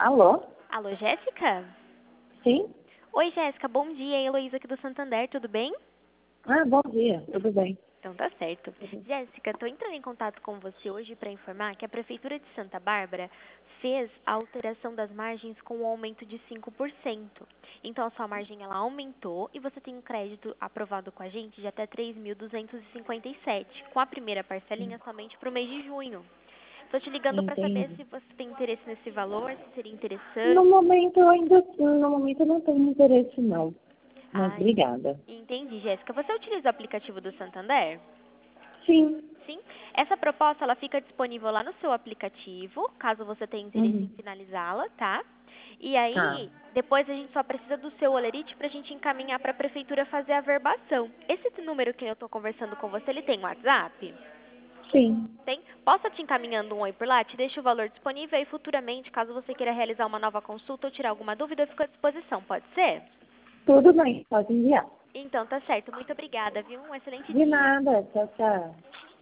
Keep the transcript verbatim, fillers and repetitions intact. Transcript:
Alô? Alô, Jéssica? Sim? Oi, Jéssica, bom dia. É a Heloísa aqui do Santander, tudo bem? Ah, bom dia, tudo bem. Então tá certo. Jéssica, estou entrando em contato com você hoje para informar que a Prefeitura de Santa Bárbara fez a alteração das margens com um aumento de cinco por cento. Então a sua margem ela aumentou e você tem um crédito aprovado com a gente de até três mil duzentos e cinquenta e sete, com a primeira parcelinha somente para o mês de junho. Estou te ligando para saber Entendi. se você tem interesse nesse valor, se seria interessante. No momento eu ainda, no momento eu não tenho interesse não, mas Ah, obrigada. entendi, Jéssica. Você utiliza o aplicativo do Santander? Sim. Sim. Essa proposta ela fica disponível lá no seu aplicativo, caso você tenha interesse em Uhum. finalizá-la, tá? E Tá. aí, depois a gente só precisa do seu olerite para a gente encaminhar para a prefeitura fazer a averbação. Esse número que eu estou conversando com você, ele tem WhatsApp? Sim. Tem? Posso te encaminhando um oi por lá? Te deixo o valor disponível e futuramente, caso você queira realizar uma nova consulta ou tirar alguma dúvida, eu fico à disposição, pode ser? Tudo bem, pode enviar. Então, tá certo. Muito obrigada, viu? Um excelente De dia. nada, tchau, tchau.